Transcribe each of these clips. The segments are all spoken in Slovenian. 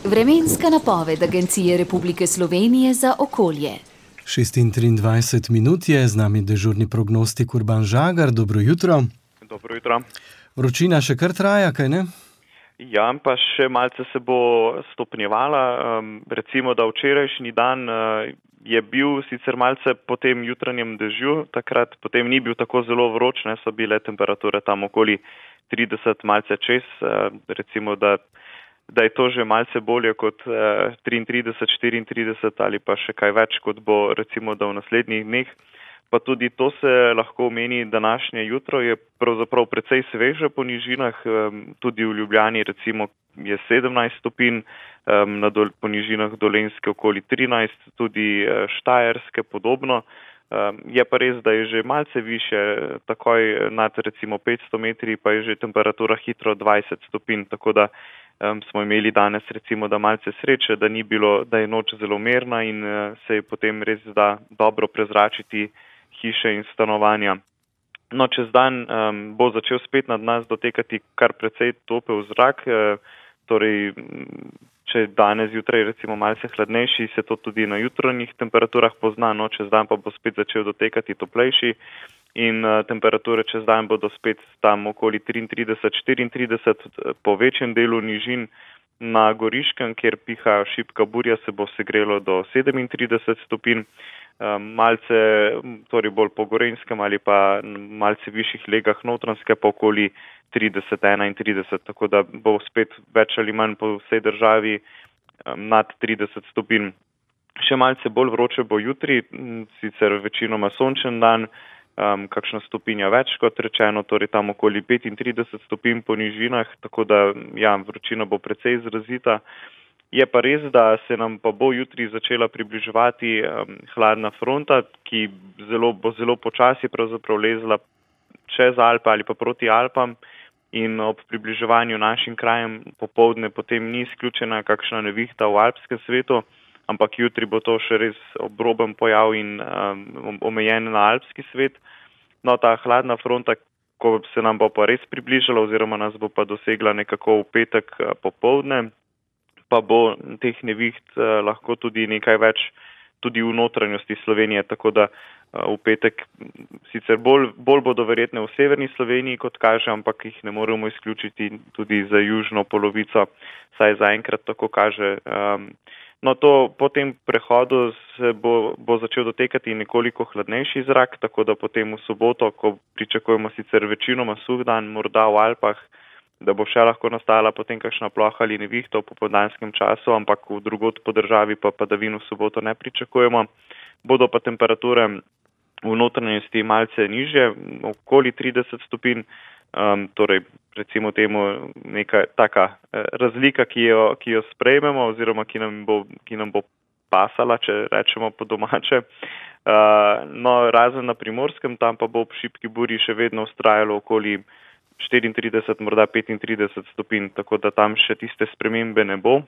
Vremenska napoved Agencije Republike Slovenije za okolje. 6:23 minut je, z nami dežurni prognostik Urban Žagar. Dobro jutro. Dobro jutro. Vročina še kar traja, kaj ne? Ja, pa še malce se bo stopnjevala. Recimo, da včerajšnji dan je bil sicer malce po tem jutranjem dežju, takrat potem ni bil tako zelo vroč, so bile temperature tam okoli 30, malce čez, recimo, da je to že malce bolje kot 33, 34 ali pa še kaj več, kot bo recimo, da v naslednjih dneh. Pa tudi to se lahko omeni, današnje jutro je pravzaprav precej sveže po nižinah, tudi v Ljubljani recimo je 17 stopinj, po nižinah Dolenjske okoli 13, tudi Štajerske podobno. Je pa res, da je že malce više, takoj nad recimo 500 metri pa je že temperatura hitro 20 stopinj, tako da smo imeli danes recimo, da malce sreče, da je noč zelo mirna in se je potem res da dobro prezračiti hiše in stanovanja. No, čez dan bo začel spet nad nas dotekati kar precej topel zrak, torej če danes jutraj recimo malce hladnejši, se to tudi na jutranjih temperaturah pozna, no, čez dan pa bo spet začel dotekati toplejši in temperature čez dan bodo spet tam okoli 33, 34 po večjem delu nižin. Na Goriškem, kjer piha šibka burja, se bo segrelo do 37 stopinj, malce, torej bolj po Gorenjskem ali pa malce višjih legah Notranjske pa okoli 30, 31, tako da bo spet več ali manj po vsej državi nad 30 stopinj. Še malce bolj vroče bo jutri, sicer večinoma sončen dan, kakšna stopinja več, kot rečeno, torej tam okoli 35 stopinj po nižinah, tako da ja, vročina bo precej izrazita. Je pa res, da se nam pa bo jutri začela približevati hladna fronta, ki bo zelo počasi pravzaprav lezla čez Alpe ali pa proti Alpam in ob približevanju našim krajem popoldne potem ni izključena kakšna nevihta v alpskem svetu, ampak jutri bo to še res obroben pojav in omejen na alpski svet. No, ta hladna fronta, ko se nam bo pa res približala oziroma nas bo pa dosegla nekako v petek popoldne, pa bo teh neviht lahko tudi nekaj več tudi v notranjosti Slovenije, tako da v petek sicer bolj bodo verjetne v severni Sloveniji, kot kaže, ampak jih ne moremo izključiti tudi za južno polovico, saj zaenkrat tako kaže. No, to po tem prehodu se bo začel dotekati nekoliko hladnejši zrak, tako da potem v soboto, ko pričakujemo sicer večinoma suh dan, morda v Alpah, da bo še lahko nastala potem kakšna ploha ali nevihta v popoldanskem času, ampak v drugod po državi pa padavin v soboto ne pričakujemo. Bodo pa temperature v notranjosti malce nižje, okoli 30 stopinj, torej recimo temu neka taka razlika, ki jo sprejmemo oziroma ki nam bo pasala, če rečemo po domače. No, razen na Primorskem, tam pa bo ob šibki burji še vedno vztrajalo okoli 34, morda 35 stopinj, tako da tam še tiste spremembe ne bo.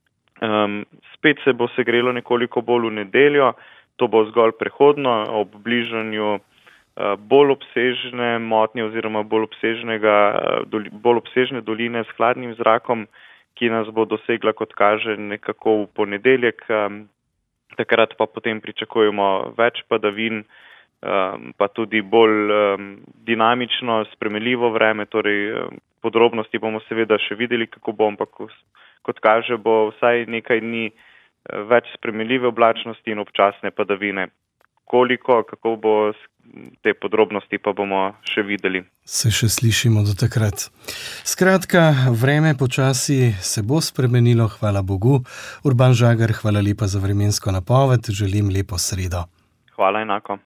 Spet se bo segrelo nekoliko bolj v nedeljo, to bo zgolj prehodno, ob bližanju bolj obsežne motnje oziroma bolj obsežne doline s hladnim zrakom, ki nas bo dosegla, kot kaže, nekako v ponedeljek. Takrat pa potem pričakujemo več padavin, pa tudi bolj dinamično, spremenljivo vreme, torej podrobnosti bomo seveda še videli, kako bo, ampak kot kaže, bo vsaj nekaj dni več spremenljive oblačnosti in občasne padavine. Kako bo te podrobnosti, pa bomo še videli. Se še slišimo do takrat. Skratka, vreme počasi se bo spremenilo, hvala Bogu. Urban Žagar, hvala lepa za vremensko napoved, želim lepo sredo. Hvala enako.